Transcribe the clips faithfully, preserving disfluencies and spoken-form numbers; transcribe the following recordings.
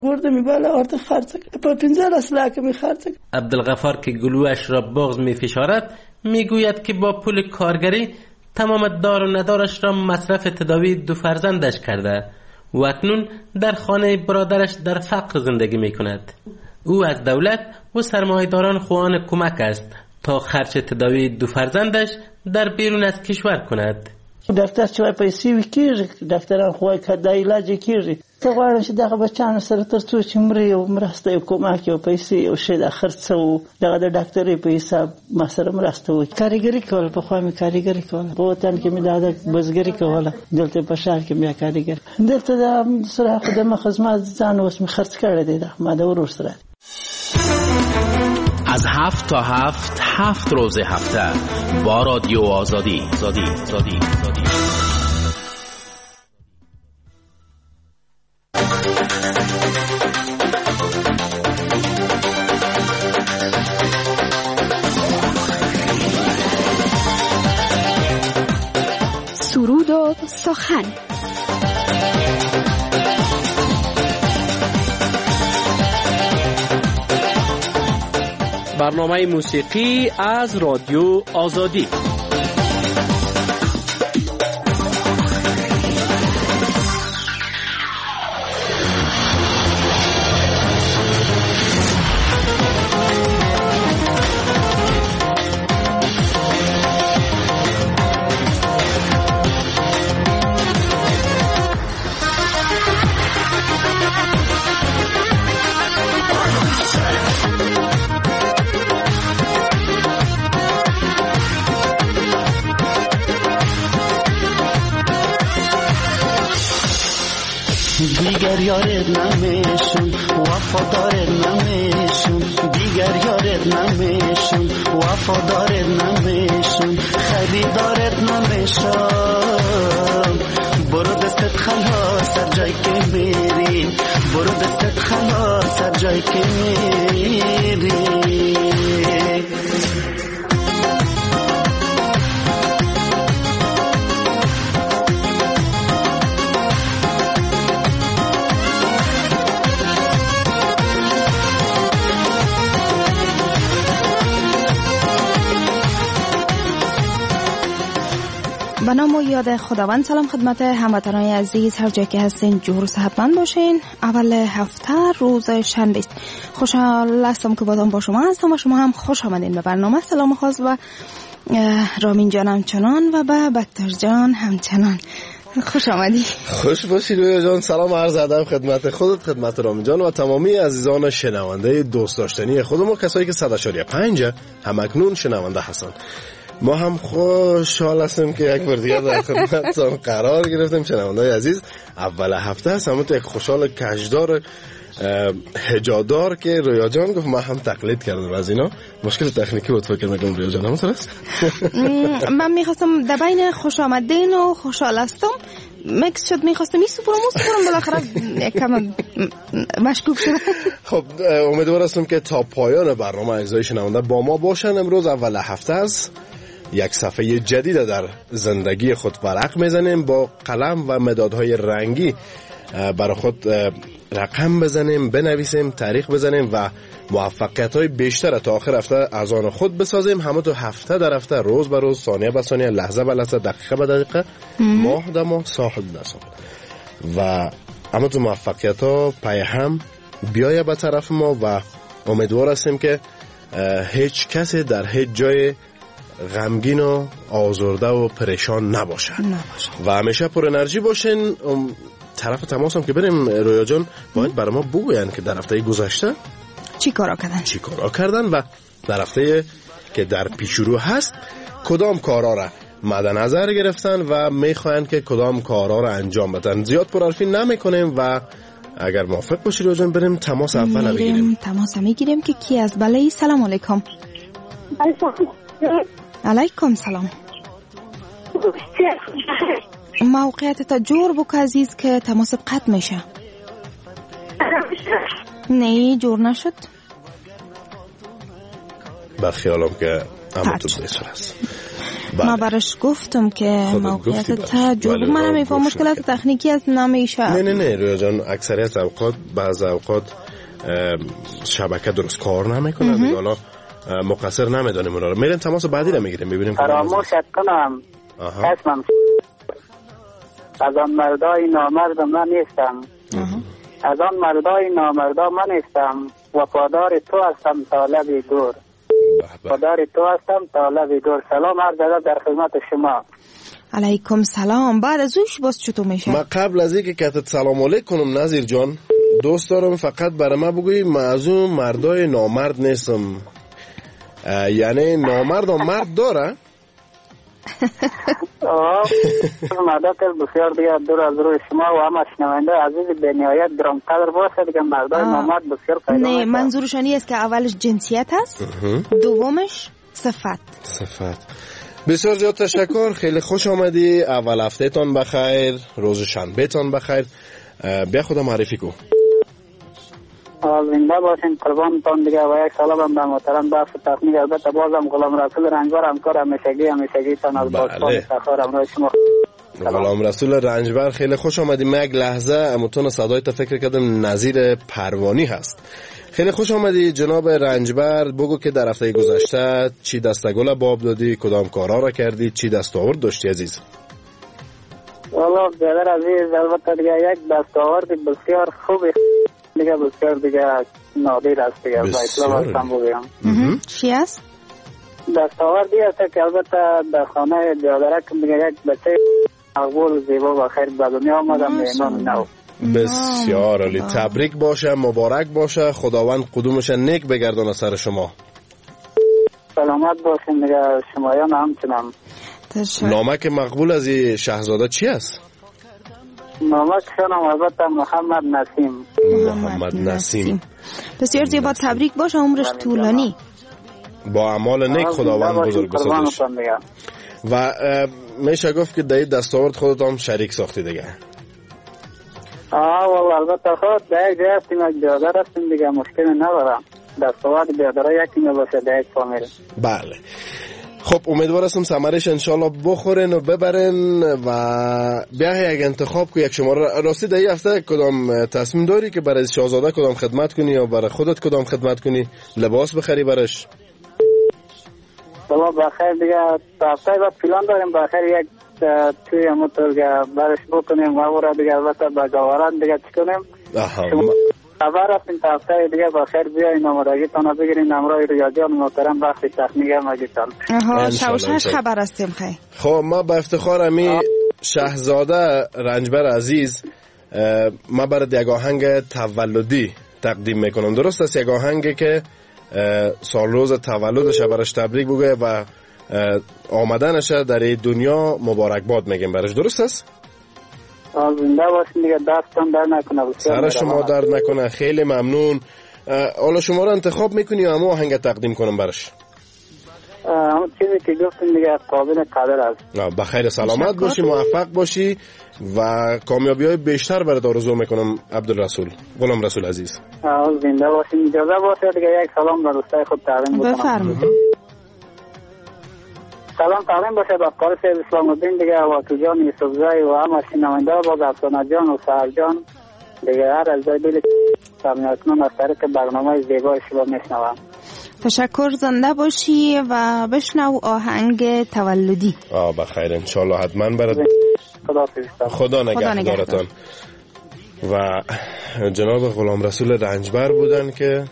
گرده میباله آرد خرچه پا پینزار اصلا که میخرچه. عبدالغفار که گلوش را بغض میفشارد میگوید که با پول کارگری تمام دار و ندارش را مصرف تداوی دو فرزندش کرده و اکنون در خانه برادرش در فقر زندگی میکند. او از دولت و سرمایه‌داران خواهان کمک است تا خرج تداوی دو فرزندش در بیرون از کشور کند. دکتر چوای پیسې وکړي ډاکټران خو کدا علاج کیږي ته غواړم چې دغه بچانو سره تر څو چې مړی او مرسته کومک او پیسې او شی د خرڅو دغه د ډاکټرې په حساب ما سره مرسته وکړي. کاریګری کول په خو می کاریګری کول په وطن کې می د بزګری کوله دلته په شهر کې بیا کاریګر دلته د سره خدمت خدمت ځان اوس می خرڅ کړی دی ما د ورور سره. از هفت تا هفت هفت روز هفته با رادیو آزادی آزادی آزادی آزادی. سرود و سخن. برنامه موسیقی از رادیو آزادی. دیگر یارت نمیشم وفادارت نمیشم دیگر یارت نمیشم وفادارت نمیشم خریدارت نمیشم برو دستت خلاص هر جای که میری برو دستت خلاص هر جای که میری. به نام و یاد خداوند. سلام خدمت هموطنان عزیز هر جای که هستین، جور و صحتمند باشین. اول هفته روز شنبه است. خوشحال هستم که بازم با شما هستم و شما هم خوش آمدین به برنامه. سلام خاص و رامین جان همچنان و به بکتر جان همچنان. خوش آمدی. خوش باشی رویا جان. سلام عرض ادب خدمت خودت، خدمت رامین جان و تمامی عزیزان شنونده دوست داشتنی خودمون، کسایی که صد و پنج هم اکنون شنونده هستن. ما هم خوشحال هستیم که یک بار دیگه در خدمتتون قرار گرفتیم شنونده‌های عزیز. اول هفته هست همون تو یک خوشحال کشدار هجادار که رویا جان گفت، ما هم تقلید کردم از اینا. مشکل تکنیکی بود فکر میکنم رویا جان همون است. من میخواستم در بین خوش آمدین و خوشحال هستم مکس شد، میخواستم این سپرم و سپرم بالاخره کم مشکوک شد. خب امیدوار هستم که تا پایان برنامه اجزای شنونده با ما باشن. امروز اول هفته است، یک صفحه جدید در زندگی خود ورق میزنیم، با قلم و مدادهای رنگی برای خود رقم بزنیم، بنویسیم، تاریخ بزنیم و موفقیت‌های بیشتر تا آخر هفته از آن خود بسازیم. همه تو هفته در هفته، روز به روز، ثانیه به ثانیه، لحظه به لحظه، دقیقه به دقیقه، ماه به ماه، سال به سال و همه تو موفقیت‌ها پای هم بیایه به طرف ما و امیدوار هستیم که هیچ کسی در هیچ جای غمگین و آزرده و پریشان نباشه و همیشه پر انرژی باشین. طرف تماس هم که بریم رویا جان باید برای ما بگوین که در هفته گذشته چی کارا کردن چی کارا کردن و در هفته که در پیش رو هست کدام کارا را مد نظر گرفتن و میخواین که کدام کارا را انجام بدن. زیاد پرحرفی نمیکنیم و اگر موافق باشی رویا جان بریم تماس اول بگیریم. تماس میگیریم که کی از بله. سلام علیکم. علیکم سلام. موقعیت تا جور بک عزیز که تماس قطع میشه. نه جور نشد. با خیالم که اما تو بیسر هست. بله. ما برش گفتم که موقعیت تجربه من نمیفهم مشکلات تکنیکی از نمیشه. نه نه نه رویا جان، اکثریت اوقات بعض اوقات شبکه درست کار نمیکنه دیگه، حالا مقصر نمیدونیم اونا رو. میریم تماس بعدی رو میگیریم ببینیم. فراموشت کنم اسمم از آن مردای نامرد من نیستم، از آن مردای نامردا من نیستم، وفادار تو هستم تا لب گور، وفادار تو هستم تا لب گور. سلام عرض ادب در خدمت شما. علیکم سلام. بعد از اوش باز چطور میشه؟ ما قبل از اینکه کتت سلام علیکم کنم نظیر جان، دوست دارم فقط برای ما بگویی من از اون مردای نامرد نیستم. یعنی نامرد و مرد داره؟ مردات بسیار دیگه دور از روی شما و همه شنونده عزیز به نهایت گرانقدر باشه دیگه. مردای نامرد بسیار پیدا میشه. نه منظورشان است که اولش جنسیت هست، دومش صفت. صفت. بسیار زیاد تشکر، خیلی خوش آمدی. اول هفته تان بخیر، روز شنبه تان بخیر. بیا خدا معرفی کو. زنده باشین، قربانتان دیگه. و یک سلام هم به محترم بخش تکنیک. البته بازم غلام رسول رنجبر همکار همیشگی همیشگی تان از باشقان افتخار امروز شما. غلام رسول رنجبر خیلی خوش آمدی. من یک لحظه امتون صدای تا فکر کردم نظیر پروانی هست. خیلی خوش آمدی جناب رنجبر. بگو که در هفته گذشته چی دستگل باب دادی، کدام کارا را کردی، چی دستاورد داشتی عزیز؟ والا برادر عزیز البته دیگه یک دستاورد بسیار خوبی دیگه، بسیار دیگه نادر است دیگه. بسیار بگم چی است؟ دستاوردی است که البته در خانه برادرک دیگه یک بچه مقبول زیبا و خیر به دنیا آمدم به ایمان نو. بسیار عالی، تبریک باشه، مبارک باشه، خداوند قدومش نیک بگردونه سر شما. سلامت باشین دیگه شمایان همچنان. نامک مقبول از شهزاده چی است؟ نامک شنم البته محمد نسیم. محمد نسیم. بسیار زیبا، تبریک باشه، عمرش طولانی، با اعمال نیک خداوند بزرگ بسازش. و میشه گفت که در دستاورد خودت هم شریک ساختی دیگه. آه والله البته خود در یک جای هستیم، یک برادر هستیم دیگه، مشکل ندارم. دستاورد برادر یکی نباشه در یک فامیل. بله. خب امیدوار هستم ثمرش انشالله بخورن و ببرن و بیا یک انتخاب کو یک شماره. راستی در این هفته کدام تصمیم داری که برای شاهزاده کدام خدمت کنی یا برای خودت کدام خدمت کنی؟ لباس بخری برش؟ والله بخیر دیگه هفته بعد پلان داریم بخیر یک توی موتور برش بکنیم و برای دیگه البته با گواران دیگه چی کنیم. خبر هستیم تا هفته دیگه بخیر بیاین آمادگی تانا بگیرین. امرای ریاضیان محترم بخشی تخمیگه مگیتان. آها شوشش خبر هستیم خیلی. خب ما با افتخار امی شهزاده رنجبر عزیز ما برای یک آهنگ تولدی تقدیم میکنم. درست است؟ یک آهنگی که سال روز تولدش برش تبریک بگه و آمدنش در دنیا مبارکباد میگیم برش. درست است؟ زنده باشین دیگه، دستان در نکنه. سر شما درد نکنه، خیلی ممنون. حالا شما رو انتخاب میکنی و همه آهنگ تقدیم کنم برش؟ همون چیزی که گفتیم دیگه قابل قدر است. بخیر سلامت باشی، موفق باشی و کامیابی های بیشتر برات آرزو میکنم عبدالرسول. غلام رسول عزیز زنده باشین. اجازه باشه دیگه یک سلام به دوستای خود تقدیم بکنم. بفرمایید. سلام تقدیم باشه به قاری سید اسلام الدین دیگه، واکل جان یوسفزای و همه شنونده با افسانه جان و سهر جان دیگه. هر از دل سمناکنون از طریق برنامه زیبای شما میشنوم. تشکر، زنده باشی و بشنو آهنگ تولدی. آه بخیر انشالله حتما برات. خدا خدا نگهدارتان. و جناب غلام رسول رنجبر بودن که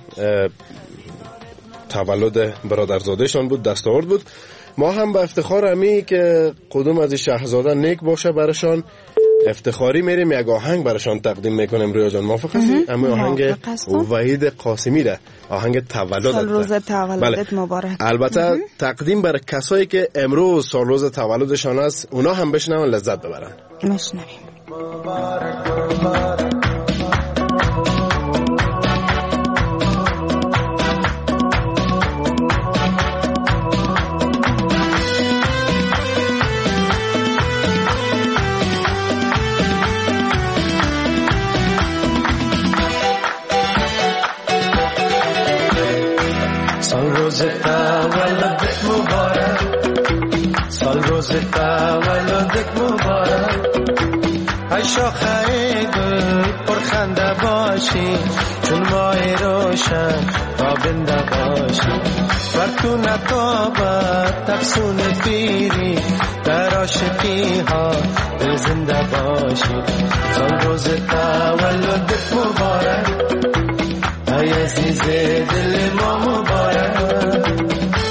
تولد برادرزادهشان بود، دستاورد بود. ما هم به افتخار امی که قدوم از شهزاده نیک باشه برشان افتخاری میریم یک آهنگ برشان تقدیم میکنیم. رویا جان موافق هستی؟ اما آهنگ وحید قاسمی ده، آهنگ تولدت. سال روز تولدت مبارک. البته تقدیم بر کسایی که امروز سال روز تولدشان است، اونا هم بشنون لذت ببرن. مشنویم. سال روز تولدت مبارک، سال روشن تا بنده باشی بر تو نتابت افسون پیری در عاشقی ها دل زنده باشی سال روز تولدت مبارک ای عزیز دل ما مبارک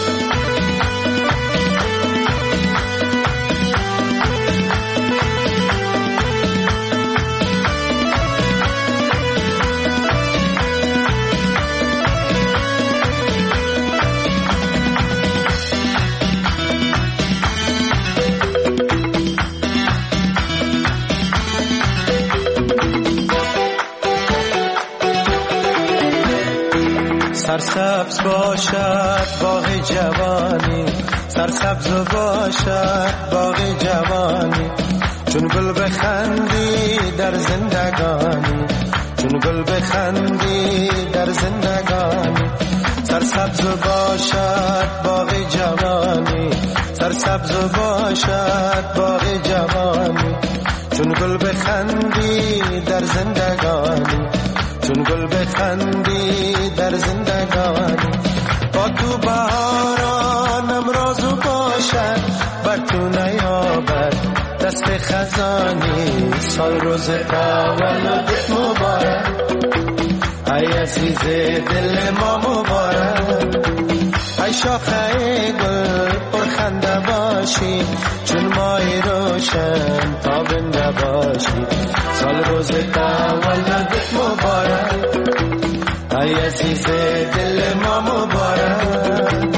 سرسبز باشد باغ جوانی سرسبز باشد باغ جوانی چون گل بخندی در زندگانی چون گل بخندی در زندگانی سرسبز باشد باغ جوانی سرسبز باشد باغ جوانی چون گل بخندی در زندگانی چون گل بخندی در زندگانی با تو بهارانم رازو باشد بر تو نیابد دست خزانی سال روز تولدت مبارک ای عزیز دل ما مبارک ای شاخه گل پرخنده باشی چون مای روشن تابنده باشی سال روز تولدت مبارک ای عزیز دل ما مبارک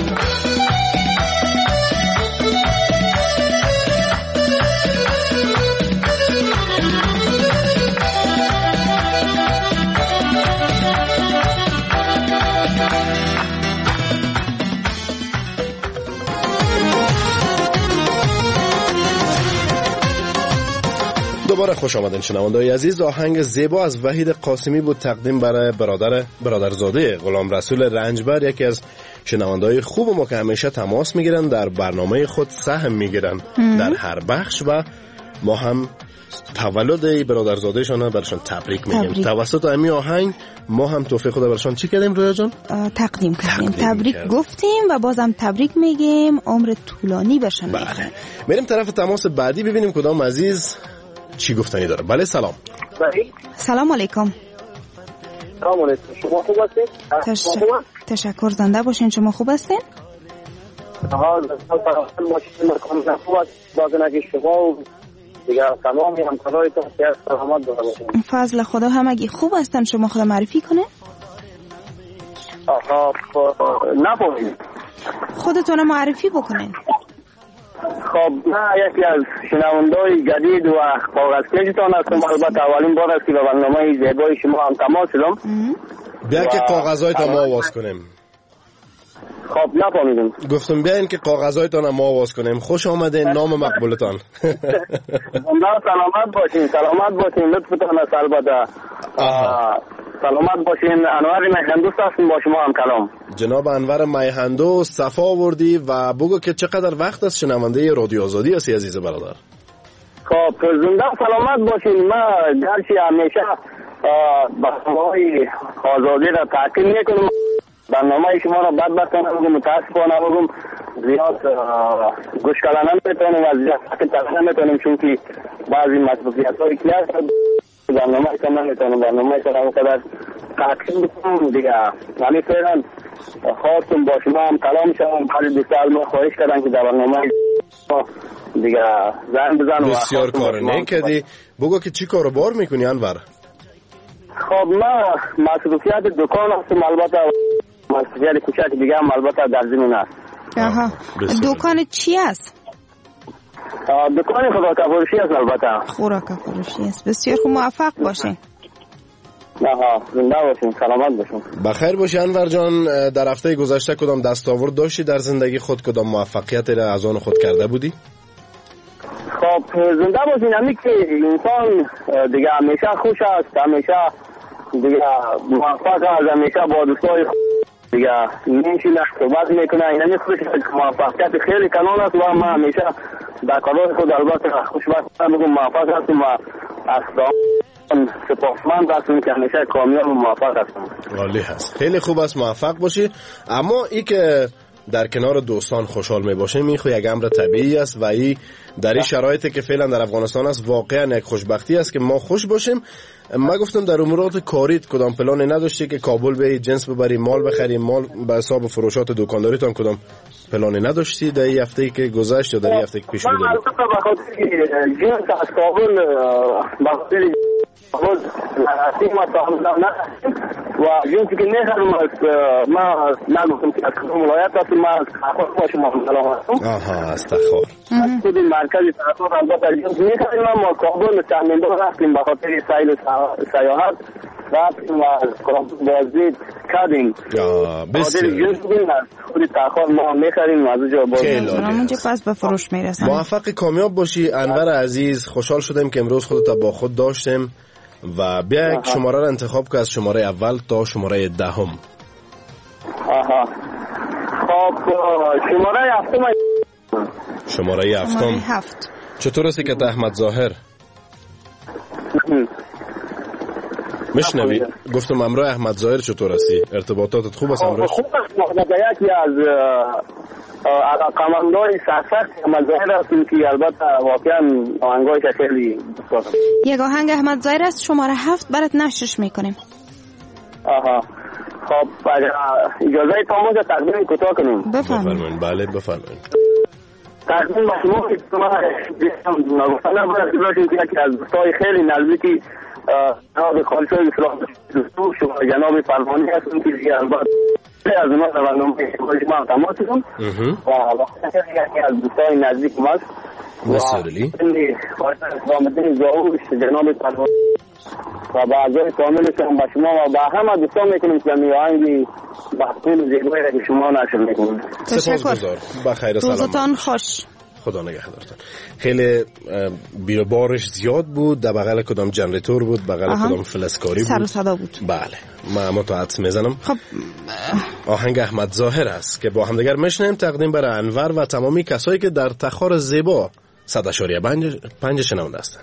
دوباره خوش آمدین شنونده‌های عزیز. آهنگ زیبا از وحید قاسمی بود تقدیم برای برادر برادرزاده غلام رسول رنجبر، یکی از شنونده‌های خوب ما که همیشه تماس میگیرن، در برنامه خود سهم میگیرن در هر بخش و ما هم تولد برادرزادهشان برشان تبریک میگیم. توسط امی آهنگ ما هم توفیق خدا برشان چی کردیم رویا جان؟ تقدیم کردیم، تبریک کرد. گفتیم و بازم تبریک میگیم، عمر طولانی بشن. بله. میریم طرف تماس بعدی ببینیم کدام عزیز چی گفتنی داره. بله سلام. بله. سلام علیکم. سلام علیکم. شما خوب هستید؟ تش... تشکر، زنده باشین. شما خوب هستین؟ ها سلام باشید. مکان خوب است. بازنگی شما و دیگه تمام همکارایتون خیر سلامت باشین. فضل خدا همگی خوب هستن. شما خود معرفی کنه؟ آها نپوهید. خودتون معرفی بکنین. خب من یکی از شنونده‌های جدید و کاغذکشتان هستم. البته اولین بار است که به برنامه زیبای شما هم تماس شدم. بیا که کاغذهایتان ما آواز کنیم. خب نفهمیدم. گفتم بیاین که کاغذهایتان ما آواز کنیم. خوش آمدین. نام مقبولتان. الله سلامت باشین. سلامت باشین. لطفتان است. البته سلامت باشین. انور میهندوست هستیم با شما هم کلام. جناب انور میهندوست صفا آوردی و بگو که چقدر وقت است شنونده رادیو آزادی هستی عزیز برادر. خب زنده سلامت باشین. من گرچه همیشه برنامه‌های آزادی را تعقیب میکنم، برنامه شما را بدبختانه بگم متاسفانه بگم زیاد گوش کردن نمیتونیم و زیاد تعقیب کردن نمیتونیم، چون که بعضی مصروفیت‌های که هست برنامه شما نمیتونم برنامه شما مقدر تعقیب بکنم دیگه. یعنی فعلا خواستم با شما هم کلام شدم. بعد دوستان ما خواهش کردن که در برنامه دیگه زن بزن. بسیار کار نکردی. بگو که چی کارو بار میکنی انور؟ خب من مصروفیت دکان هستم، البته مصروفیت کوچک دیگه هم البته در زمین است. آها. دکان چی است؟ دکان خوراک فروشی است. البته خوراک فروشی است. بسیار خوب، موفق باشین. آها زنده باشین. سلامت باشین. بخیر باشی انور جان. در هفته گذشته کدام دستاورد داشتی در زندگی خود؟ کدام موفقیت را از آن خود کرده بودی؟ خب زنده باشین. همین که انسان دیگه همیشه خوش است، همیشه دیگه موفق است، همیشه با دوستای دیگه نمیشینه صحبت میکنه. این همیشه خوش است. موفقیت خیلی کنون است و من همیشه در کارهای خود البته خوشبختم بگم موفق هستم و اصلا سپاسمند هستم که همیشه کامیاب و موفق هستم. عالی هست، خیلی خوب است، موفق باشی. اما ای که در کنار دوستان خوشحال می باشیم این خو یک امر طبیعی است و ای در این شرایطی که فعلا در افغانستان است واقعا یک خوشبختی است که ما خوش باشیم. ما گفتم در امورات کاریت کدام پلانی نداشتی که کابل به جنس ببری، مال بخری، مال به حساب فروشات دکانداریتان کدام پلانی نداشتی در این هفته که گذشت یا در این هفته که پیش من البته به خاطر جنس از کابل به خاطر کابل لغتی ما تعامل نداشتیم و جنسی که نخرم ما نگفتم که از کدام ولایت هستم، ما از تخار باشم محمد هستم. آها از تخار از خود مرکز تخار البته جنس نخریم، اما کابل تحمیلدار رفتیم به خاطر سیل سیاحت رفتیم و بازدید کردیم. بسیار جنس بین خود تخار ما میخریم از اونجا بازدید اونجا پس به فروش میرسن. موفق کامیاب باشی انور عزیز. خوشحال شدیم که امروز خودت با خود داشتیم و بیا یک شماره را انتخاب که از شماره اول تا شماره دهم. آها خب شماره هفتم. شماره هفتم هفت. چطور هستی که احمد ظاهر؟ مشنوی گفتم امروز احمد ظاهر چطور هستی؟ ارتباطاتت خوب است امروز؟ خوب است. یکی از علاقمندان سرسخت احمد ظاهر هستیم که البته واقعا آهنگایش خیلی دوست دارم. یک آهنگ احمد ظاهر است شماره هفت برات نشرش میکنیم. آها خب اگر اجازه تامون تقدیم کوتاه کنیم. بفرمایید. بله بفرمایید. تقدیم با شما که ما نگفتن برای که از دوستای خیلی نزدیکی جناب خالص اسلام دستور شما جناب فرمانی هستم که دیگه البته از ما برنامه ما تماس شدم و وقتی که از دوستای نزدیک ماست مسئولی خالص اسلام الدین زاوش جناب فرمانی و با اعضای کاملش هم با شما و با همه دوستان میکنیم که می آهنگی بحثون زیبایی را که شما نشر میکنیم. سپاسگزار. بخیر و سلامت. روزتان خوش. خدا نگهدارتان. خیلی بیروبارش زیاد بود، در بغل کدام جنراتور بود، بغل کدام فلزکاری بود، سر و صدا بود. بله من اما تا حدس میزنم. خب آهنگ احمد ظاهر است که با هم دیگر میشنیم تقدیم برای انور و تمامی کسایی که در تخار زیبا صد اشاریه پنج شنونده هستند.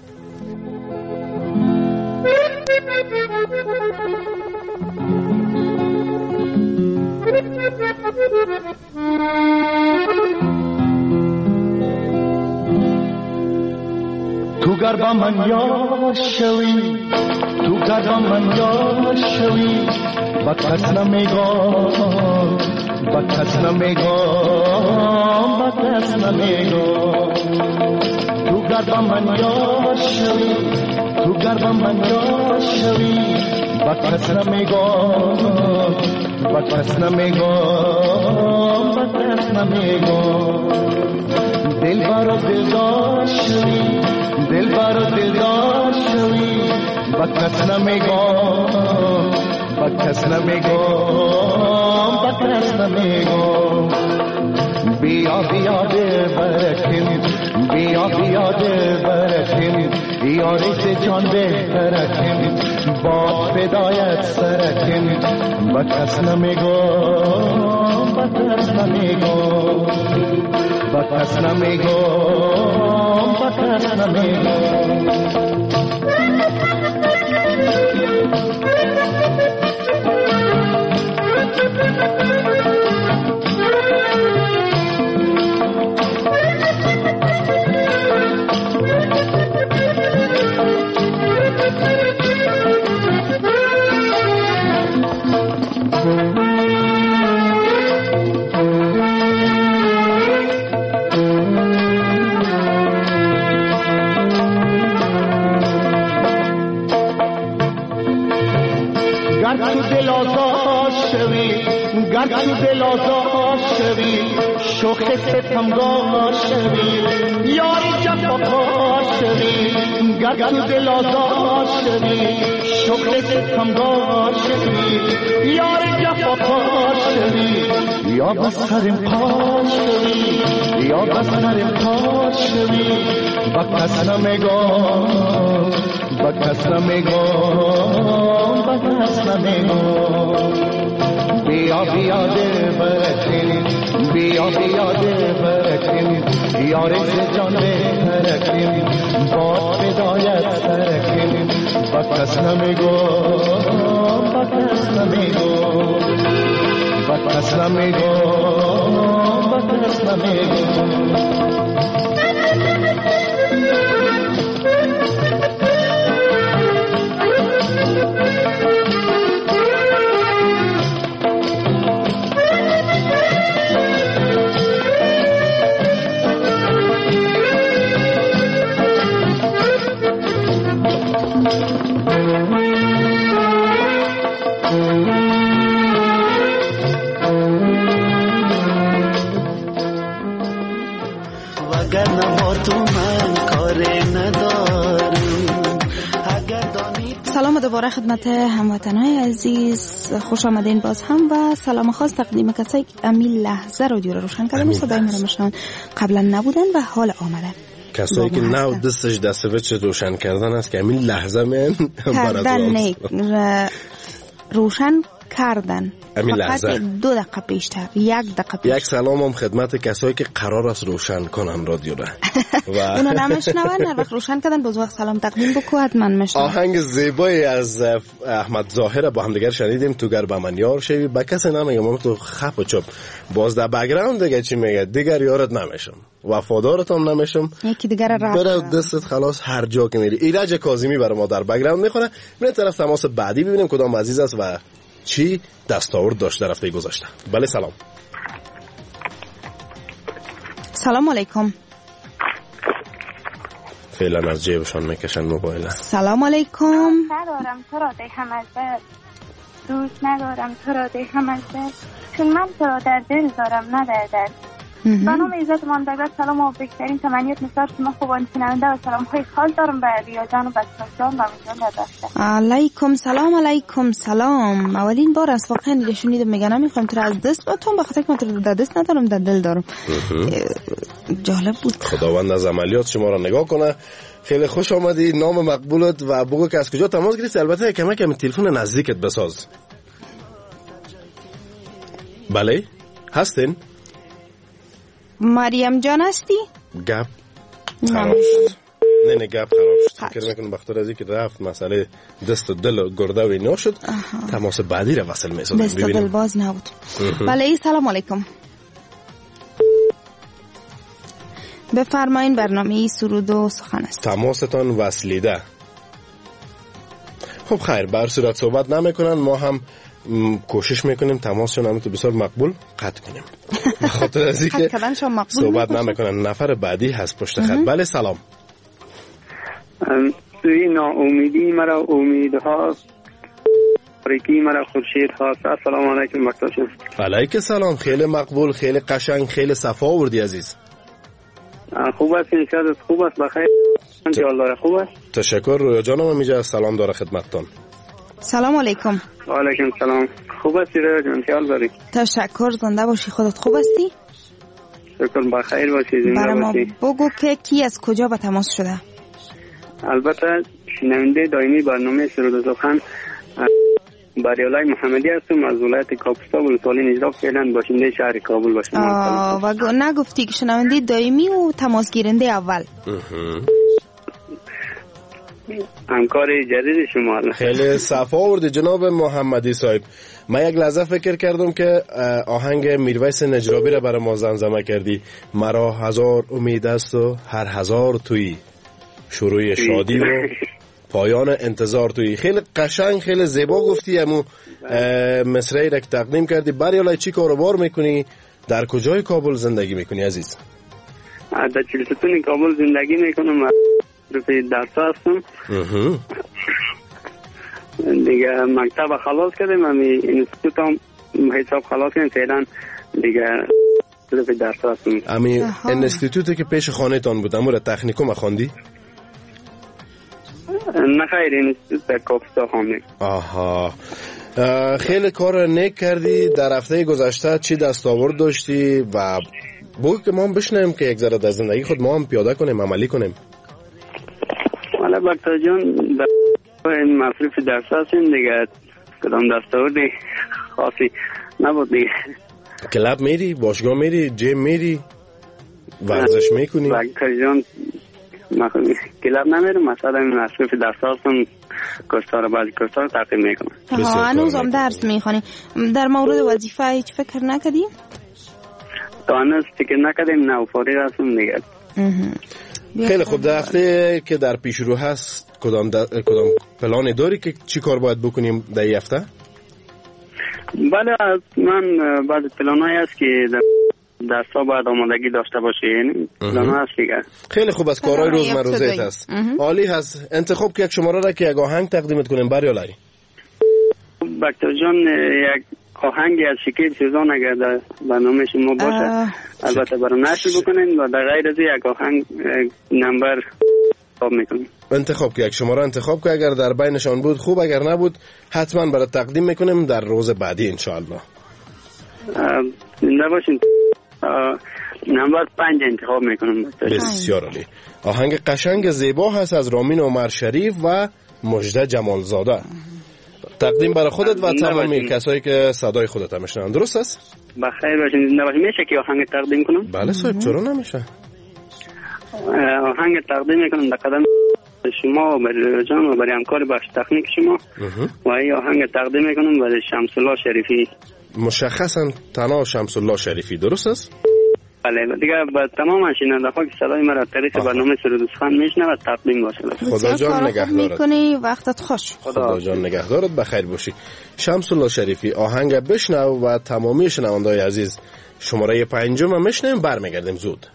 تو گربا من یار شوی، تو گربا من یار شوی، با کس نمیگم، با کس نمیگم، با کس نمیگم. تو گربا من یار شوی، تو گربا من یار شوی، با کس نمیگم، با کس نمیگم، با کس نمیگم. دل بارو دلدار شوی، دل بارو دلدار شوی، با کس نمیگم، با کس نمیگم، با کس نمیگم. بیا بیا دل برکن، بیا بیا دل برکن، یاری جان بهترکن، با فدایت سرکن، با کس نمیگم، با کس نمیگم، با کس نمیگم، با کس نمیگم. گر تو دل آزاد شوی، شوخ ستمگار شوی، یاری جفاکار شوی. گر تو دل آزاد شوی، شوخ ستمگار شوی، یاری جفاکار شوی. یا بس سرم کار شوی، یا بس سرم کار شوی، با کس نمیگم، با کس نمیگم، با کس نمیگم. بیا بیا دل برکن، بیا بیا دل برکن، یاری جان بهترکن، با فدایت سرکن، با کس نمیگم با کس نمیگم با کس نمیگم با کس نمیگم سلام دوباره خدمت هموطنان عزیز، خوش آمدین باز هم و سلام خاص تقدیم کسایی که امی لحظه رادیو رو روشن کردن و صدای ما رو میشنون قبلا نبودن و حال آمدن، کسایی که نو دستش دست وچ روشن کردن است که امی لحظه من کردن روشن کردن امی لحظه دو دقیقه پیشتر یک دقیقه پیشتر. یک سلام هم خدمت کسایی که قرار است روشن کنن رادیو را و اونا نمیشنون، هر وقت روشن کردن باز وقت سلام تقدیم بکو حتما میشنون. آهنگ زیبایی از احمد ظاهر با هم دیگر شنیدیم، تو گر با من یار شوی، با کسی نمیگم تو خپ و چپ، باز در بک‌گراند دیگه چی میگه، دیگر یارت نمیشم، وفادارت هم نمیشم، یکی دیگر رفت برو دستت خلاص هر جا که میری. ایرج کاظمی برای ما در بک‌گراند میخونه. بریم طرف تماس بعدی ببینیم کدام عزیز است و چی دستاورد داشت در هفته گذشته. بله سلام. سلام علیکم. فعلا از جیبشان میکشن موبایل. سلام علیکم. ندارم تو را دهم از دست، دوست ندارم تو را دهم از دست، چون من تو را در دل دارم نه در دست. به نام عزت ماندگار سلام و بهترین تمنیات نسبت شما خوبان شنونده و سلام های خاص دارم به ریا جان و بسمت جان و میجان در دسته. علیکم سلام. علیکم سلام. اولین بار از واقعا دیگه شنیدم میگن نمیخوام تو را از دست باتون، بخاطر که من تو در دست ندارم در دل دارم. جالب بود. خداوند از عملیات شما را نگاه کنه. خیلی خوش آمدی، نام مقبولت و بگو که از کجا تماس گرفتی. البته کمک کم تلفن نزدیکت بساز. بله هستین؟ مریم جان هستی؟ گپ خراب شد. نه نه گپ خراب شد. فکر میکنم بخاطر از اینکه رفت مسئله دست و دل و گرده و اینا شد. تماس بعدی را وصل می‌سازیم. دست و دل باز نبود. بله سلام علیکم. بفرمایین، برنامه سرود و سخن است. تماستان وصلیده. خب خیر، بر صورت صحبت نمیکنن، ما هم کوشش میکنیم تماسشون هم تو بسیار مقبول قطع کنیم. بخاطر از اینکه صحبت نمیکنن. نفر بعدی هست پشت خط. بله سلام. سوی ناامیدی مرا امید هاست، تاریکی مرا خورشید هاست. السلام علیکم وقتشون. علیک سلام. خیلی مقبول، خیلی قشنگ، خیلی صفا آوردی عزیز. خوب است انشاءالله. خوب است بخیر انشاءالله. خوب است. تشکر. رویا جانم میگه سلام داره خدمتتون. سلام علیکم. و علیکم سلام. خوب هستی رویا جان؟ خیال داری؟ تشکر. زنده باشی. خودت خوب هستی؟ شکر. بخیر باشی. زنده باشی. بگو که کی از کجا به تماس شده؟ البته شنونده دائمی برنامه سرود و سخن بریالای محمدی هستم از ولایت کاپوستا ولسوالی نجراب، فعلا باشنده شهر کابل باشم. و نگفتی که شنونده دائمی و تماس گیرنده اول؟ همکار جدید شما. خیلی صفا آورد جناب محمدی صاحب. من یک لحظه فکر کردم که آهنگ میرویس نجرابی را برای ما زمزمه کردی. مرا هزار امید است و هر هزار تویی، شروع شادی و پایان انتظار تویی. خیلی قشنگ، خیلی زیبا گفتی. امو مصرعی را که تقدیم کردی. بریالای چی کاروبار میکنی؟ در کجای کابل زندگی میکنی عزیز؟ در چلستون کابل زندگی میکنم. رفیق درس هستم دیگه. مکتب خلاص کردیم، امی انستیتوت هم حساب خلاص کردیم، فعلا دیگه رفیق درس هستم. امی انستیتوتی که پیش خانه تان بود امور تکنیکوم خواندی؟ نه خیر، انستیتوت در کاپوستا خواندیم. آها. خیلی کار نیک کردی. در هفته گذشته چی دستاورد داشتی و بگو که ما هم بشنیم که یک ذره در زندگی خود ما هم پیاده کنیم، عملی کنیم. حالا بکتا جان در این مصرف درس هستیم دیگه، کدام دستاوردی خاصی نبود دیگه. کلاب میری، باشگاه میری، جیم میری، ورزش میکنی؟ بکتا جان من کلاب نمیرم، مثلا مصروف درس هستم، کورس‌ها رو بعضی کورس‌ها رو تعقیب میکنم. ها هنوز هم درس میخونی. در مورد وظیفه هیچ فکر نکردی؟ تا هنوز فکر نکردیم، نه فارغ هستم دیگه. خیلی خوب. در هفته که در پیش رو هست کدام در... کدام پلان داری که چی کار باید بکنیم در این هفته؟ بله من بعض پلان‌هایی هست که درس‌ها باید آمادگی داشته باشه، یعنی پلان‌ها هست دیگه. خیلی خوب. از کارهای روزمروزه هست. عالی هست. انتخاب که یک شماره را که یک آهنگ تقدیمت کنیم بریالای. دکتر جان یک آهنگی از شکیل سوزان اگر در برنامه شما باشه البته برای نشر بکنین و در غیر از یک آهنگ نمبر انتخاب میکنیم. انتخاب که یک شماره انتخاب که اگر در بینشان بود خوب، اگر نبود حتما برای تقدیم میکنیم در روز بعدی انشاءالله. زنده باشین. نمبر پنج انتخاب میکنم. بسیار عالی. آهنگ قشنگ زیبا هست از رامین عمر شریف و مجده جمالزاده. تقدیم برای خودت و تمامی کسایی که صدای خودت هم میشنن. درست است؟ بخیر باشین. زنده باشین. میشه که آهنگ تقدیم کنم؟ بله صاحب، چرا نمیشه؟ آهنگ تقدیم میکنم در قدم شما و برای جان و برای همکار بخش تکنیک شما و این آهنگ تقدیم میکنم برای شمس الله شریفی. مشخصا تنها شمس الله شریفی. درست است؟ بله دیگه با تمام شنونده‌ها که صدای مرا طریق برنامه سرود سخن میشنوند تقدیم باشه. خدا جان نگهدارت. میکنی وقتت خوش. خدا جان نگهدارت. بخیر باشی. شمس الله شریفی آهنگ بشنو و تمامی شنونده‌های عزیز شماره پنجم میشنویم، برمیگردیم زود.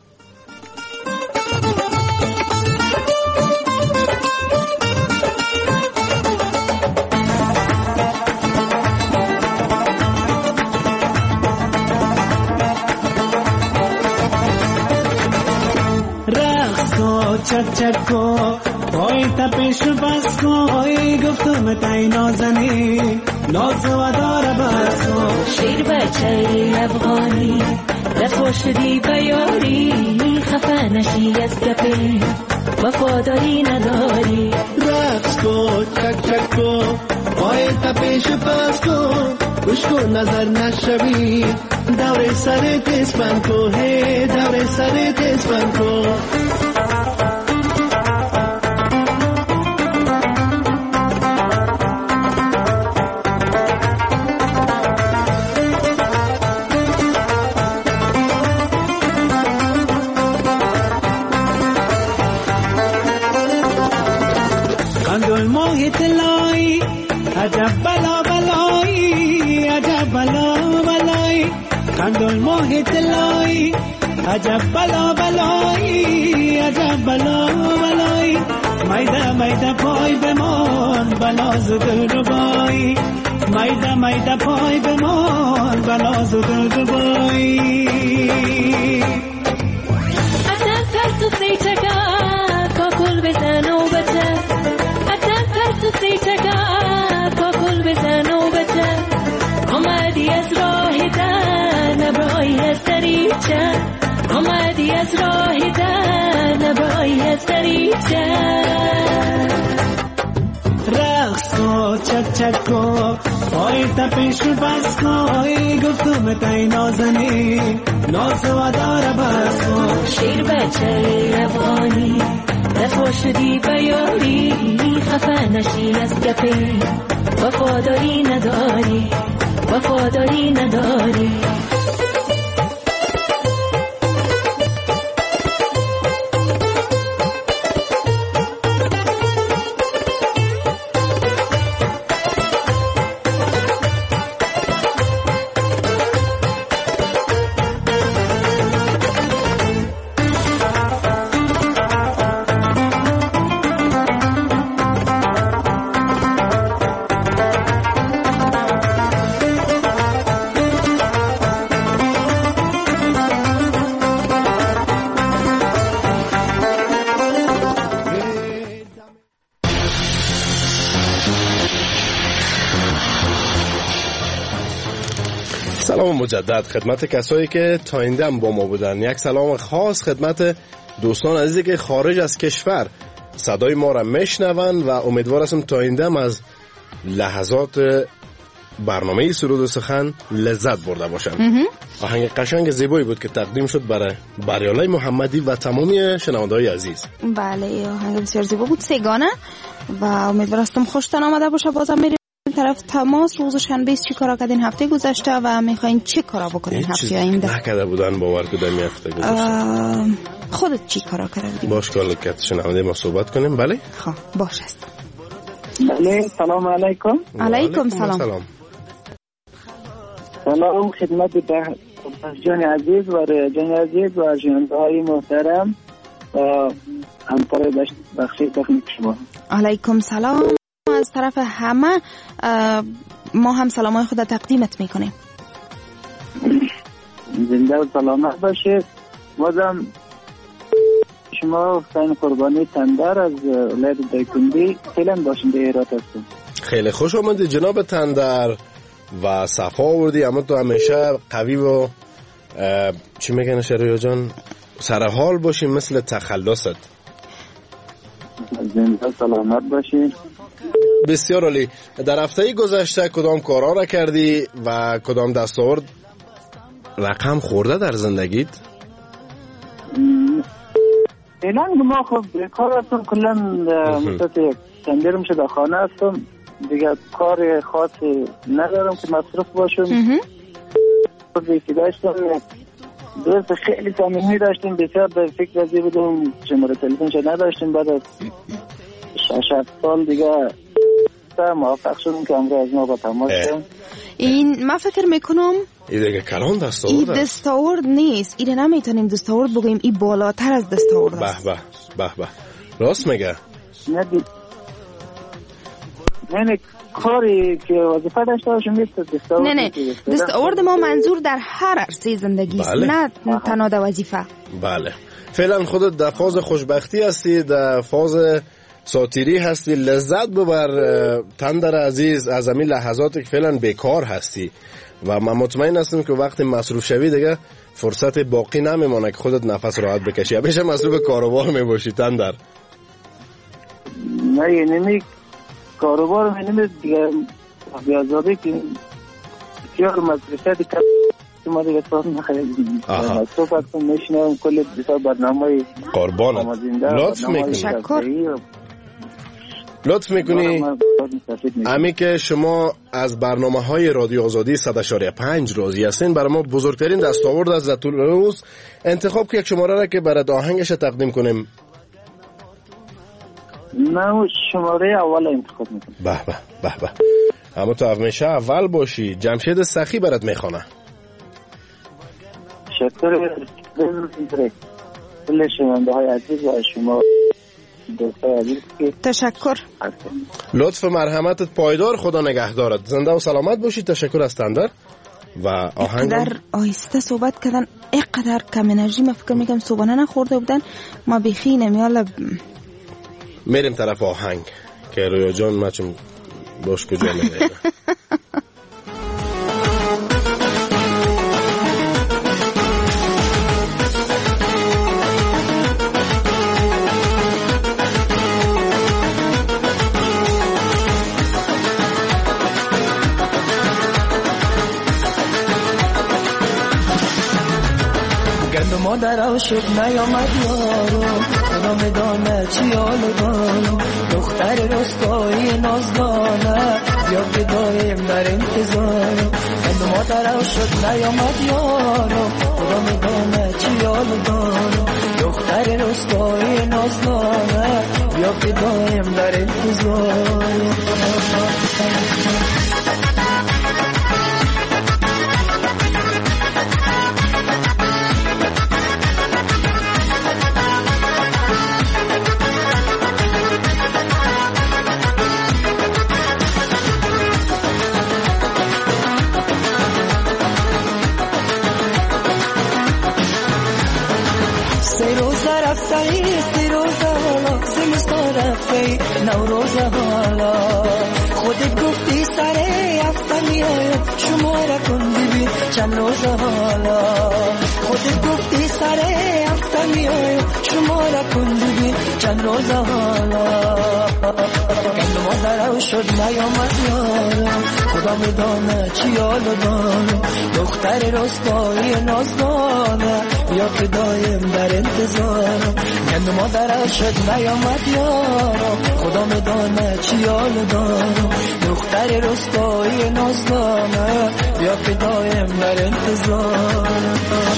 چک چک کو پای تپش بس کو ای گفتم تای نازنی ناز و دار بس کو شیر بچه افغانی دست شدی بیاری خفه نشی از گپی وفاداری نداری رقص کو چک چک کو پای تپش بس کو گوش کو نظر نشوی دور سر تیز بن کو ہے دور سر تیز بن کو عجب بلا بلایی عجب بلا بلایی کندل ماه طلایی عجب بلا بلایی عجب بلا بلایی میده میده پای بمان بلاز دل ربایی میده میده پای بمان بلاز دل ربایی اتن پرتو سیچگا کاکل بزن و بچه اتن پرتو سیچگا کاکل بزن و بچه آمدی از راه در نبایی از دریچه آمدی از راه در نبایی از دریچه رقص کو چک چک کو پای تپش بس کو ای گفتم تای نازنی ناز و دار بس کو شیر بچه افغانی دفع شدی بیاری خفه نشی از گپی وفاداری نداری وفاداری نداری سلام مجدد خدمت کسایی که تا این دم با ما بودن. یک سلام خاص خدمت دوستان عزیزی که خارج از کشور صدای ما را میشنون و امیدوار هستم تا این دم از لحظات برنامه سرود و سخن لذت برده باشند. آهنگ قشنگ زیبایی بود که تقدیم شد برای بریالای محمدی و تمامی شنونده‌های عزیز. بله آهنگ بسیار زیبا بود، سگانه، و امیدوارم خوشتون آمده باشه. بازم میریم طرف تماس. روز شنبه چی کارا کردین هفته گذشته و میخواین چی کارا بکنین هفته آینده؟ نکرده بودن باور کدام هفته گذشته. خودت چی کارا کردی؟ باش کار لکت شنونده ما صحبت کنیم. بله خب باشه. بله سلام علیکم. علیکم سلام. سلام خدمت جان عزیز و جان عزیز و شنونده های محترم و همکار بخش تکنیک شما. علیکم سلام. از طرف همه ما هم سلامای خود تقدیمت میکنیم. زنده و سلامت باشید. بازم شما حسین قربانی تندر از ولایت دایکنډي فعلا باشنده هرات هستم. خیلی خوش آمدید جناب تندر و صفا آوردی. اما تو همیشه قوی و چی میگن شریعه جان سرحال باشی مثل تخلصت. زنده سلامت باشید. بسیار عالی. در هفته گذشته کدام کارا را کردی و کدام دستاورد رقم خورده در زندگیت؟ فعلا ما خب کار هستم کلا مدت تندر میشه در خانه هستم دیگه کار خاصی ندارم که مصروف باشم. خب داشتم دوست خیلی صمیمی داشتیم بسیار در فکر رضی بودم شماره تلفنش نداشتیم بعد از شش سال دیگه موفق شدم که امروز از ما با تماس شدم. این من فکر میکنم این دیگه کلان دستاورد این دستاورد نیست. این نمیتونیم دستاورد بگویم، این بالاتر از دستاورد است. به به به به راست میگه. نه دی نه کاری که وظیفه داشته باشم نیست دستاورد. نه نه دستاورد ما منظور در هر عرصه زندگی است. بله. نه تنها در وظیفه. بله فعلا خودت در فاز خوشبختی هستی، در فاز ساتیری هستی. لذت ببر تندر عزیز از همین لحظاتی که فعلا بیکار هستی و من مطمئن هستم که وقتی مصروف شوی دیگه فرصت باقی نمیمونه که خودت نفس راحت بکشی. همیشه مصروف کاروبار میباشی تندر. نه یعنی نمی کاروبار نمی دیگه بیازادی که بسیار مصروفیت که ما دیگه صاحب نخیلیم صحبت کنم میشنم کل بسیار برنامه قربانت. لطف میکنی شکر لطف میکنی امی که شما از برنامه های رادیو آزادی صد و شش و پنج راضی هستین. برای ما بزرگترین دستاورد از طول روز انتخاب که یک شماره را که برای آهنگش تقدیم کنیم. نه شماره اول انتخاب میکنم. به به به به اما تو همیشه اول باشی. جمشید سخی برات میخوانه. شکر کل شنونده های عزیز و شما دوستای عزیز که تشکر. لطف مرحمتت پایدار، خدا نگهدارت. زنده و سلامت باشی. تشکر از تندر و آهنگ در آهسته صحبت کردن اینقدر کم انرژی. من فکر میکنم صبحانه نخورده بودن ما بخینم. یالا میریم طرف آهنگ که رویا جان ما چون باش کجا میره. مادرم شد نیامد یارو خدا میدانه چی حالو دارم. دختر رستایی نازدانه بیا که دایم در انتظارم. مادرم شد نیامد یارو خدا میدانه چی حالو دارم. دختر رستایی نازدانه بیا که دایم در انتظارم. نوروز حالا خودت گفتی سره افتنی شما را کن ببین چند روز حالا. خودت گفتی سره افتنی شما را کن ببین چند روز حالا. گندم درو شد نیامد یارم خدا میدانه چی حالو دارم دختر رستایی نازدانه یا که دایم در انتظارم گندم درو شد نیامد یارم خدا میدانه چی حالو دارم دختر رستایی نازدانه یا که دایم در انتظارم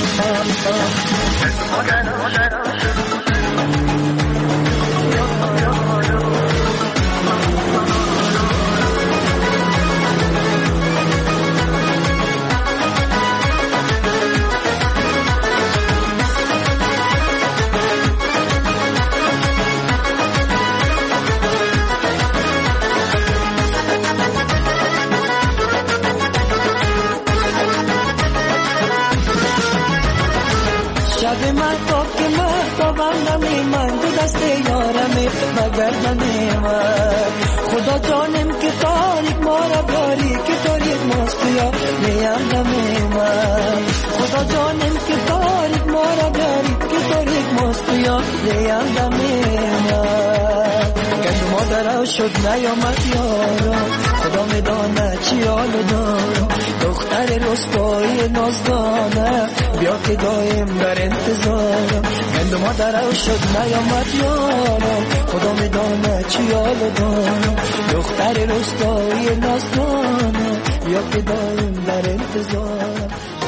شب محتاب که محتابم نمیمن تو دست یارمه بگردم من خدا جانم که تاریک ما را بیاری که تاریک ماستیا نیندم من خدا جانم که تاریک ما را بیاری که تاریک ماستیا نیندم من گندم مادر شد نیامد یارم خدا میدانه چی حالو دارم دختر رستایی نازدانه بیا که دایم در انتظارم گندم مادر شد نیامد یارم خدا میدانه چی حالو دارم دختر رستایی نازدانه بیا که دایم در انتظارم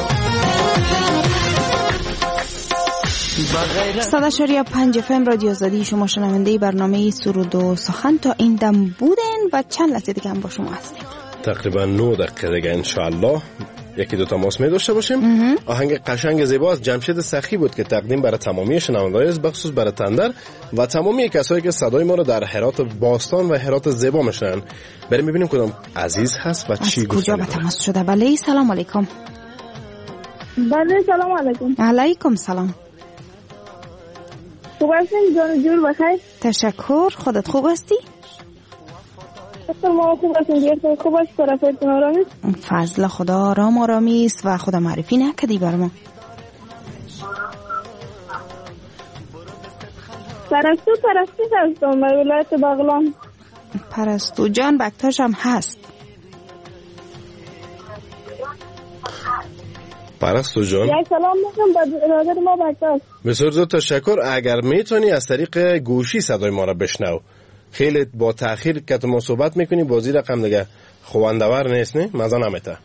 صد و شش و پنج اف ام رادیو آزادی، شما شنونده برنامه سرود و سخن تا این دم بودن و چند لحظه دیگه هم با شما هستیم. تقریبا نه دقیقه دیگه انشاءالله یکی دو تا ماس می داشته باشیم. آهنگ قشنگ زیبا از جمشید سخی بود که تقدیم برای تمامی شنوندگان است، بخصوص برای تندر و تمامی کسایی که صدای ما رو در هرات باستان و هرات زیبا میشنن. بریم ببینیم کدام عزیز هست و چی گفته. کجا به تماس شده؟ بله سلام علیکم. بله سلام علیکم. علیکم سلام. خوب هستین جان جور بخیر؟ تشکر. خودت خوب هستی؟ ما خوب هستیم دیگر خوب است طرفتون آرامی است؟ فضل خدا آرام آرامی است و خدا معرفی نکدی بر ما. پرستو پرستی هستم در ولایت بغلان. پرستو جان بکتاش هم هست. پرستو جان یک سلام میکنم به برادر ما بکتاش. بسیار زود تشکر. اگر میتونی از طریق گوشی صدای ما را بشنو. خیلی با تأخیر که تو ما صحبت میکنی بازی رقم دیگه خواندور نیست نه مزه نمیته.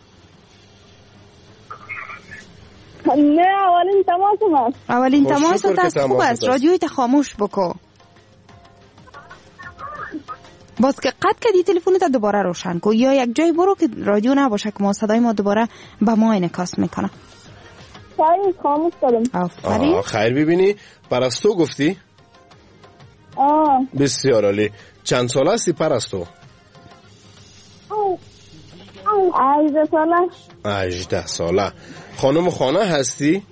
نه اولین تماس هست. اولین تماس هست. خوب است رادیوی تا خاموش بکو. باز که قطع کردی تلفنت دوباره روشن کو یا یک جای برو که رادیو نباشه که ما صدای ما دوباره به ما انعکاس میکنه. خیلی خاموش کردم. آفرین. خیر ببینی پرستو گفتی؟ آه. بسیار عالی. چند ساله هستی پرستو؟ هجده ساله. هجده ساله. خانم خانه هستی؟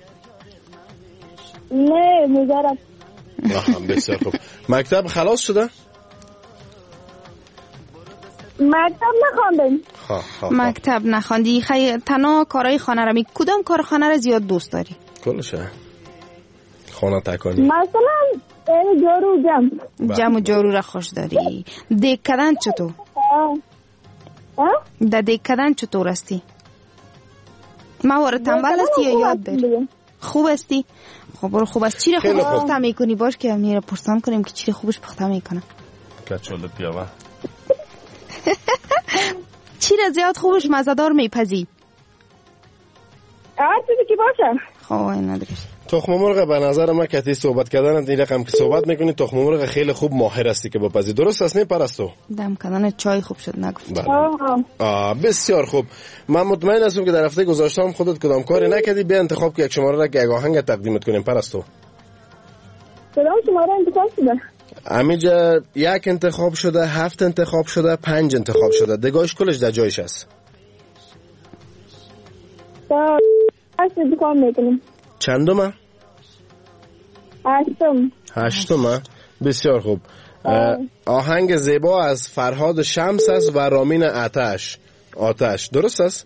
نه مجرد. آها بسیار خوب. مکتب خلاص شده؟ مکتب نخواندم. مکتب نخواندی. خیلی تنها کارهای خانه را می کدام کار خانه را زیاد دوست داری؟ کلشه. خانه تکانی. مثلا جارو جمع. جمع و جارو را خوش داری. دیگ کردن چطور؟ در دیگ کردن چطور هستی؟ موارد تنبل هستی یا یاد داری؟ خوب هستی؟ خب برو خوب است. چی را خوب پخته میکنی؟ باش که همین را پرسان کنیم که چی را خوبش پخته میکنه. کچول پیاوه. چی را زیاد خوبش مزه‌دار میپزی؟ هر چیزی که باشه. خب این نداری. تخم مرغ به نظر من که صحبت کردن این رقم که صحبت میکنی تخم مرغ خیلی خوب ماهر هستی که بپزی. درست است نه پرستو؟ دم کردن چای خوب شد نگفت. آه بسیار خوب. من مطمئن هستم که در هفته گذشته هم خودت کدام کاری نکردی. بیا انتخاب که یک شماره را که یک آهنگ تقدیمت کنیم پرستو. کدام شماره انتخاب شده؟ امیجا یک انتخاب شده، هفت انتخاب شده، پنج انتخاب شده. دگاهش کلش در جایش است. تا هشت انتخاب میکنیم. چندمه؟ هشتم. هشتمه؟ بسیار خوب. آهنگ زیبا از فرهاد شمس است و رامین آتش. آتش درست است؟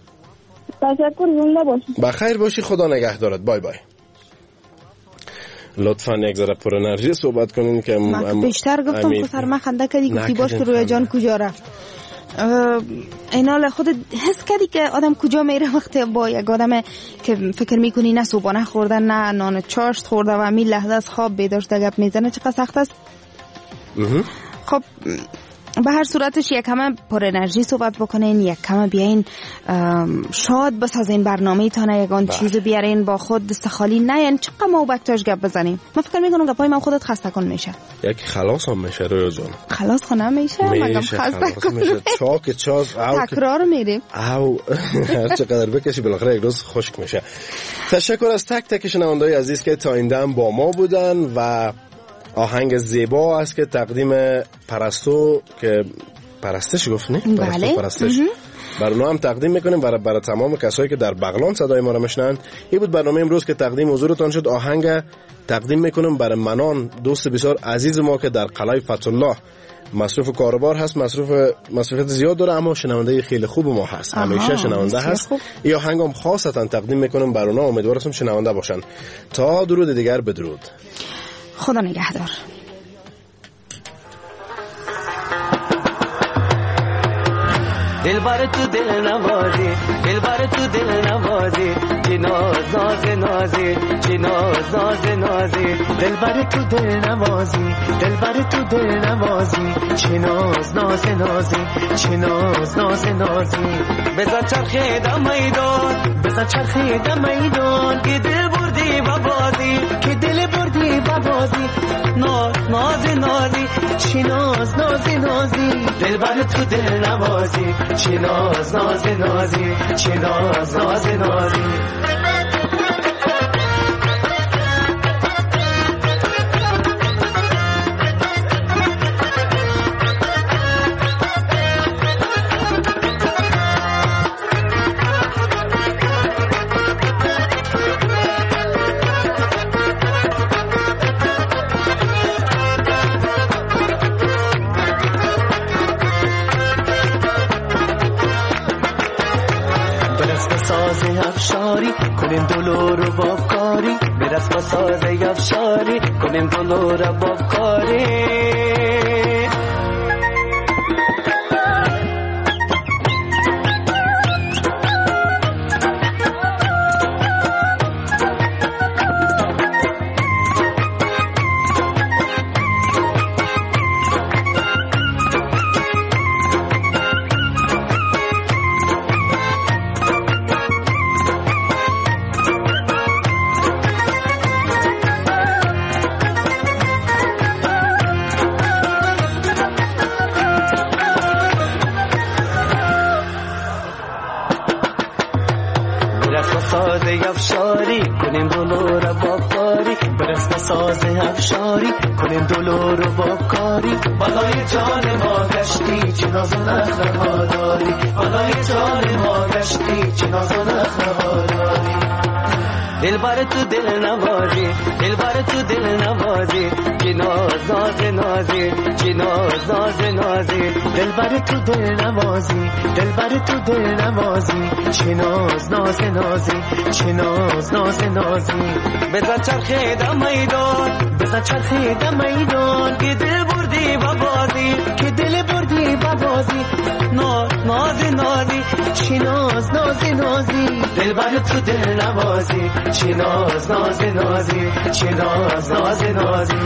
تشکر زنده باشی. بخیر باشی. خدا نگهدارت. بای بای. لطفاً یک ذره پر انرژی صحبت کنین که من بیشتر گفتم که سر من خنده کردی گفتی باش که رویا جان کجا رفت. اینال خود حس کردی که آدم کجا میره وقتی با یک آدم که فکر میکنی نه صبحانه خوردن نه نان چاشت خورده و می لحظه از خواب بیدار شده گپ میزنه چقدر سخت است. خب به هر صورتش یک کم پر انرژی صحبت بکنین، یک کم بیاین شاد بسازین برنامه تانه، یکان چیزو بیارین با خود دستخالی نین چقدر ما و بکتاش گپ بزنیم. من فکر میکنم گپای من خودت خسته کن میشه. یک خلاص هم میشه رویا جان. خلاص خو نمیشه مگم خسته کن میشه. چاک چاز او تکرار میریم او هر چقدر بکشی بالاخره یک روز خشک میشه. تشکر از تک تک شنونده‌های عزیز که تا این دم با ما بودن و آهنگ زیبا است که تقدیم پرستو که پرستش گفت نه بله. پرستش برای ما هم تقدیم میکنیم برای برای تمام کسایی که در بغلان صدای ما را میشنوند. این بود برنامه امروز که تقدیم حضورتان شد. آهنگ تقدیم میکنم برای منان دوست بسیار عزیز ما که در قلعه فتح‌الله مصروف کاروبار هست، مصروف مصروفیت زیاد داره اما شنونده خیلی خوب ما هست، همیشه شنونده هست. این آهنگم خاصتا تقدیم میکنم برای اونا، امیدوارم شنونده باشن. تا درود دیگر بدرود. خدا نگهدار. دل بر تو دل نوازی، دل بر تو دل نوازی، چی ناز ناز نازی، چی ناز ناز نازی. دل بر تو دل نوازی، دل بر تو دل نوازی، چی ناز ناز نازی، چی ناز ناز نازی. بزن چرخه در میدان، بزن چرخه در میدان، که دل بردی و بازی، که دل بردی و بازی. ناز ناز نازی، چی ناز ناز نازی. دل بر تو دل نوازی، چی ناز ناز نازی، چی ناز ناز نازی. افشاری کنیم دلور با کاری، برس با سازه افشاری کنیم دلور با کاری. افشاری کنیم دلور با کاری، برس ساز افشاری کنیم دلور با کاری. بالای جان ما گشتی چه ناز و نخل ها داری، بالای جان ما گشتی چه ناز و نخل ها داری. دل بر تو دل نوازی، دل بر تو دل نوازی، چی ناز ناز نازی، چی ناز ناز نازی. دل بر تو دل نوازی، دل بر تو دل نوازی، چی ناز ناز نازی، چی ناز ناز نازی. بزن چرخه در میدان، بزن چرخه در میدان، که دل بردی و بازی، که دل بردی و بازی. ناز ناز نازی، چی ناز ناز نازی. دل بر تو دل نوازی، چی ناز ناز نازی، چی ناز ناز نازی.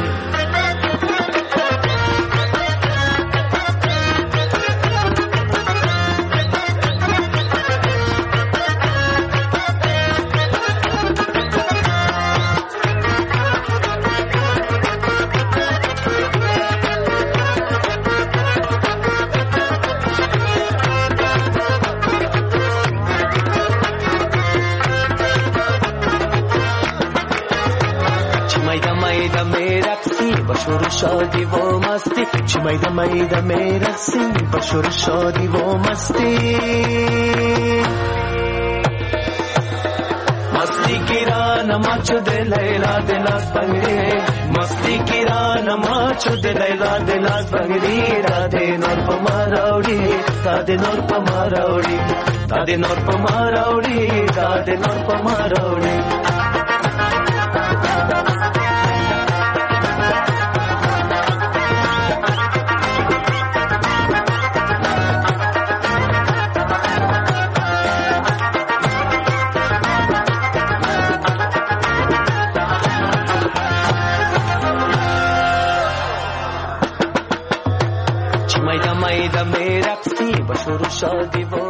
بشور شادی و مستی، چی میده میده میرسی، بشور شادی و مستی. مستی کیران ما چود لیلا دلاس بنگری، مستی کیران ما چود لیلا دلاس بنگری. داده نور پا ماراوڑی، داده نور پا ماراوڑی، داده نور پا ماراوڑی، داده نور پا ماراوڑی. دم رقصی با شور و شادی و